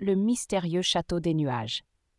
le mystérieux château des nuages.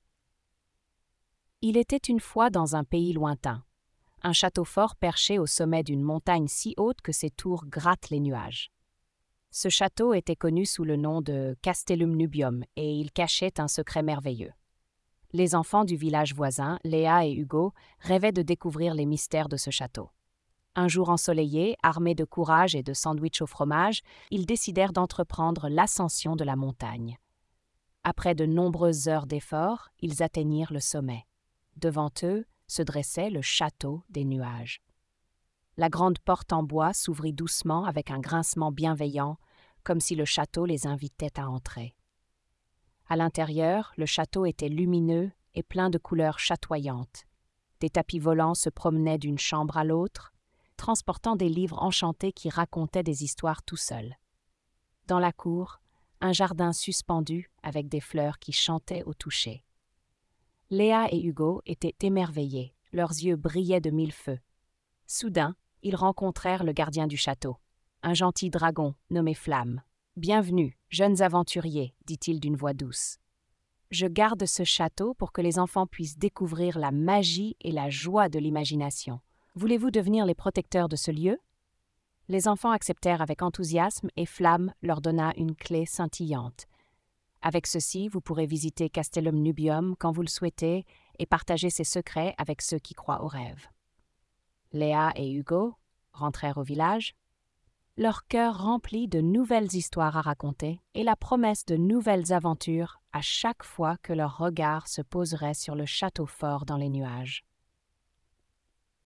Il était une fois dans un pays lointain, un château fort perché au sommet d'une montagne si haute que ses tours grattent les nuages. Ce château était connu sous le nom de Castellum Nubium et il cachait un secret merveilleux. Les enfants du village voisin, Léa et Hugo, rêvaient de découvrir les mystères de ce château. Un jour ensoleillé, armés de courage et de sandwichs au fromage, ils décidèrent d'entreprendre l'ascension de la montagne. Après de nombreuses heures d'efforts, ils atteignirent le sommet. Devant eux se dressait le château des nuages. La grande porte en bois s'ouvrit doucement avec un grincement bienveillant, comme si le château les invitait à entrer. À l'intérieur, le château était lumineux et plein de couleurs chatoyantes. Des tapis volants se promenaient d'une chambre à l'autre, transportant des livres enchantés qui racontaient des histoires tout seuls. Dans la cour, un jardin suspendu avec des fleurs qui chantaient au toucher. Léa et Hugo étaient émerveillés, leurs yeux brillaient de mille feux. Soudain, ils rencontrèrent le gardien du château, un gentil dragon nommé Flamme. « Bienvenue, jeunes aventuriers, dit-il d'une voix douce. Je garde ce château pour que les enfants puissent découvrir la magie et la joie de l'imagination. Voulez-vous devenir les protecteurs de ce lieu ?» Les enfants acceptèrent avec enthousiasme et Flamme leur donna une clé scintillante. Avec ceci, vous pourrez visiter Castellum Nubium quand vous le souhaitez et partager ses secrets avec ceux qui croient aux rêves. Léa et Hugo rentrèrent au village, leur cœur rempli de nouvelles histoires à raconter et la promesse de nouvelles aventures à chaque fois que leur regard se poserait sur le château fort dans les nuages.